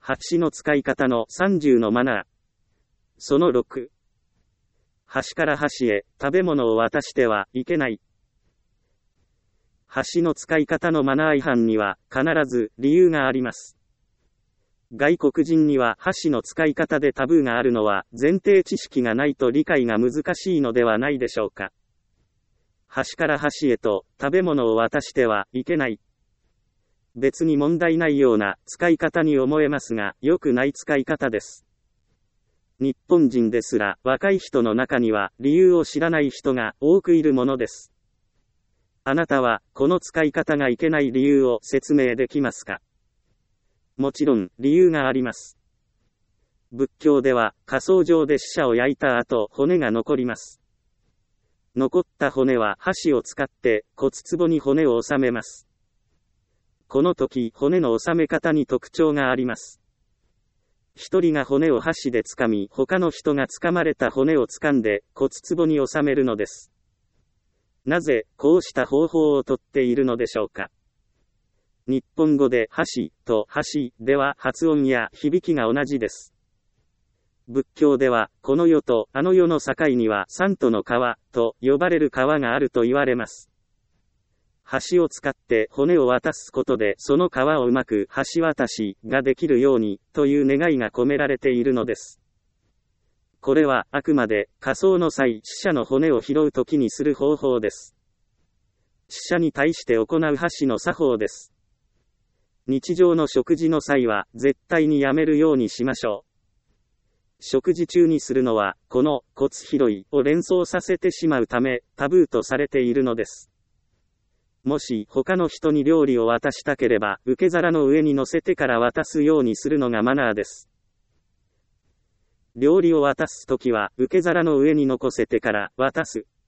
箸の使い方の30のマナー。その6。箸から箸へ食べ物を渡してはいけない。箸の使い方のマナー違反には必ず理由があります。外国人には箸の使い方でタブーがあるのは前提知識がないと理解が難しいのではないでしょうか。箸から箸へと食べ物を渡してはいけない。別に問題ないような使い方に思えますが、良くない使い方です。日本人ですら若い人の中には理由を知らない人が多くいるものです。あなたはこの使い方がいけない理由を説明できますか？もちろん理由があります。仏教では火葬場で死者を焼いた後骨が残ります。残った骨は箸を使って骨壺に骨を収めます。この時骨の収め方に特徴があります。一人が骨を箸で掴み、他の人が掴まれた骨を掴んで骨壺に収めるのです。なぜこうした方法をとっているのでしょうか。日本語で箸と箸では発音や響きが同じです。仏教ではこの世とあの世の境には三途の川と呼ばれる川があると言われます。箸を使って骨を渡すことでその川をうまく橋渡しができるようにという願いが込められているのです。これはあくまで火葬の際死者の骨を拾うときにする方法です。死者に対して行う箸の作法です。日常の食事の際は絶対にやめるようにしましょう。食事中にするのはこの骨拾いを連想させてしまうためタブーとされているのです。もし他の人に料理を渡したければ受け皿の上に乗せてから渡すようにするのがマナーです。料理を渡すときは受け皿の上に残せてから渡す。